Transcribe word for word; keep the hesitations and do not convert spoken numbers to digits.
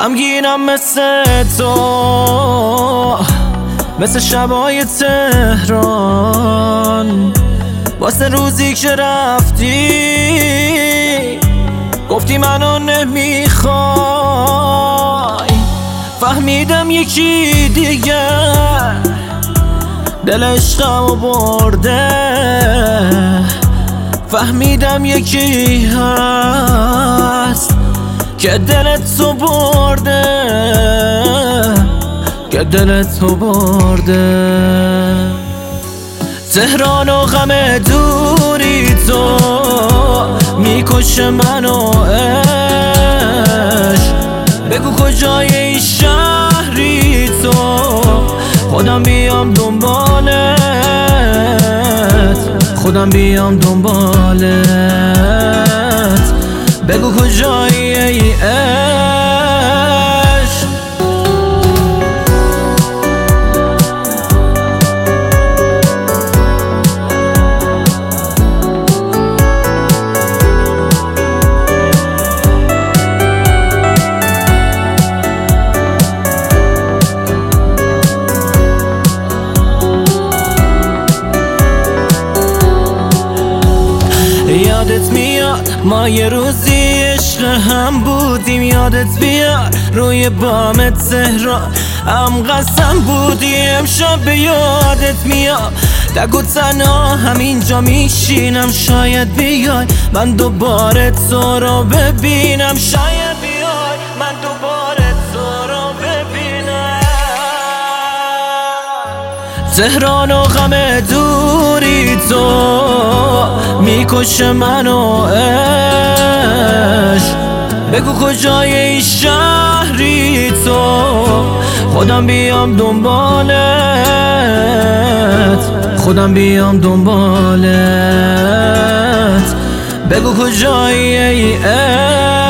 غمگینم مثل تو، مثل شبای تهران، واسه روزی که رفتی گفتی منو نمیخوای. فهمیدم یکی دیگه دل عشقمو برده، فهمیدم یکی هست که دلت تو برده، که دلت تو برده. تهران و غم دوری تو میکشه منو عشق، بگو کجای این شهری تو، خودم بیام دنبالت، خودم بیام دنبالت، بگو کجایی ای عشق. یادت میاد ما یه روزی عشق هم بودیم، یادت بیاد روی بام تهران هم قسم بودی، امشب به یادت میاد تگو تنها همینجا میشینم، شاید بیای من دوباره تو رو ببینم، شاید بیای من دوباره تو رو ببینم. تهران و غم دوری تو میکشه منو عشق، بگو کجای این شهری تو، خودم بیام دنبالت، خودم بیام دنبالت، بگو کجایی ای عشق.